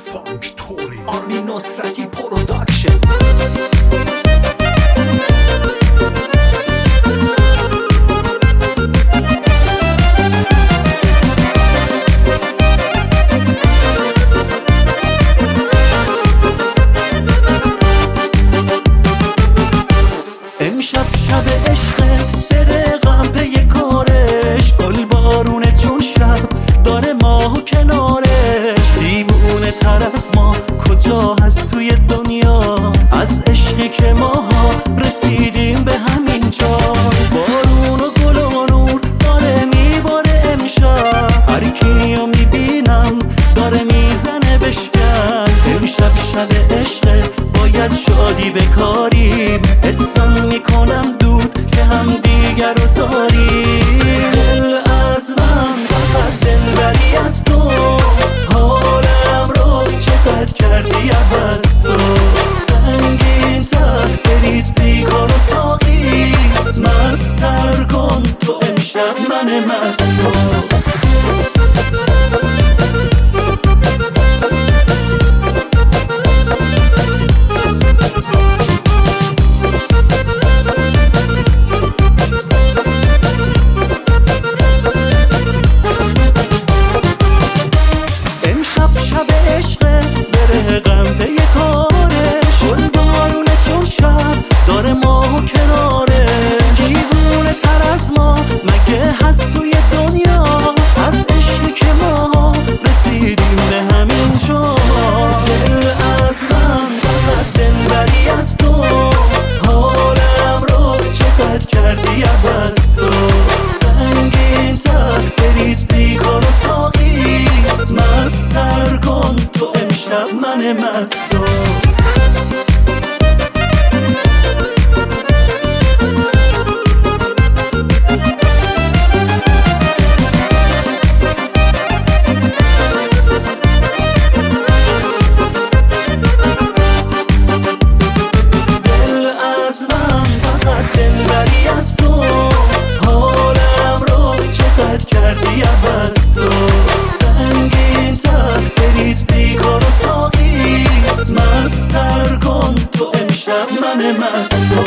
فانکتوری آرمین نصرتی پروداکشن. امشب شب عشقه برقم پی کارش، گل بارونه چون شب داره ماهو کنارش. دیوونه تر از ما کجا هست توی دنیا، از عشقی که ماها رسیدیم به همین جا. بارون و گل و نور داره میباره امشب، هر کیو میبینم داره میزنه بشکن. امشب شب عشقه باید شادی بکاریم، اسمم میکنم دود که هم دیگر رو داریم. دل از من فقط دلبری از تو، حالم رو چقدر کردی عوض تو. سنگین تر بریز بیکار و ساقی، مستر کن تو امشب من مستو. داره ماهو کناره، دیوونه تر از ما مگه هست توی دنیا، از عشقی که ما رسیدیم به همین جا. دل از من فقط دلبری از تو، حالم رو چقدر کردی عوض تو. سنگین تر بریز بیکار و ساقی، مستر کن تو امشب من مستو. کردی عوض تو، سنگین تر بریز بیکار و ساقی، مستر کن تو امشب من مستو.